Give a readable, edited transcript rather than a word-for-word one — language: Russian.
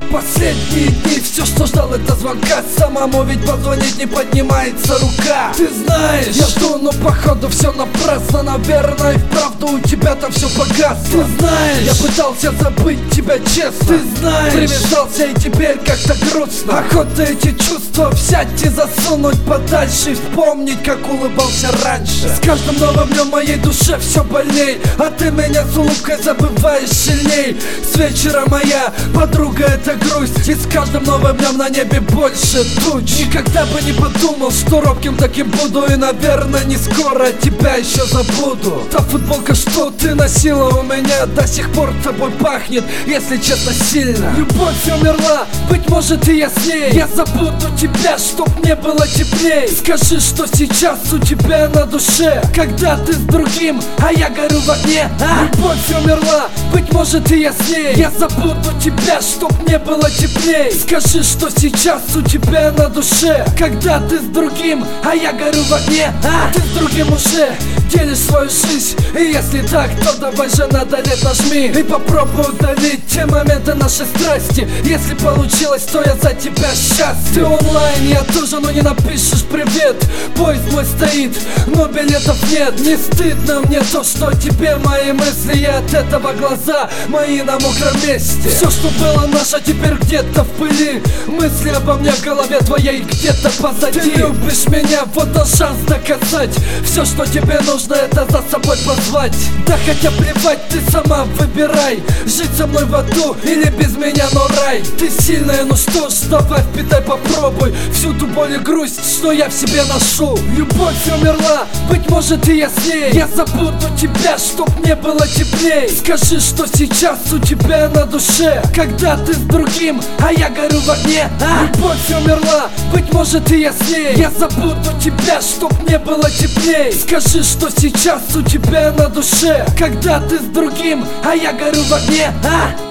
последние дни все, что ждал, это звонка. Самому ведь позвонить не поднимается рука. Ты знаешь, я жду, но походу все напрасно. Наверное, и вправду у тебя там все погасло. Ты знаешь, я пытался забыть тебя честно. Ты знаешь, привязался и теперь как-то грустно. Охота эти чувства взять и засунуть подальше, и вспомнить, как улыбался раньше. С каждым новым днем моей душе все больней, а ты меня с улыбкой забываешь сильней. С вечера моя подруга — это грусть, и с каждым новым днем на небе больше туч. Никогда бы не подумал, что робким таким буду, и, наверное, не скоро тебя еще забуду. Та футболка, что ты носила, у меня до сих пор тобой пахнет, если честно, сильно. Любовь умерла, быть может, и я с ней. Я забуду тебя, чтоб мне было теплей. Скажи, что сейчас у тебя на душе, когда ты с другим, а я горю в огне. Любовь умерла, быть может, и я с ней. Я забуду тебя, чтоб мне было теплей. Скажи, что сейчас у тебя на душе, когда ты с другим, а я горю в огне. Ты с другим уже делишь свою жизнь, и если так, то давай же на «Удалить» нажми и попробуй удалить те моменты нашей страсти. Если получилось, то я за тебя счастлив. Ты онлайн, я тоже, но не напишешь привет. Поезд мой стоит, но билетов нет. Не стыдно мне то, что тебе мои мысли, и от этого глаза мои на мокром месте. Все, что было наше, теперь где-то в пыли. Мысли обо мне в голове твоей где-то позади. Ты любишь меня, вот он шанс доказать. Все, что тебе нужно, это за собой позвать. Да хотя плевать, ты сама выбирай, жить со мной в аду или без меня, но рай. Ты сильная, ну что ж, давай впитай, попробуй всю ту боль и грусть, что я в себе ношу. Любовь умерла, быть может, и я с ней. Я забуду тебя, чтоб мне было теплей. Скажи, что сейчас у тебя на душе, когда ты с другим, а я горю в огне. Любовь умерла, быть может, и я с ней. Я забуду тебя, чтоб мне было теплей. Скажи, что сейчас у тебя на душе, когда ты с другим, а я горю в огне.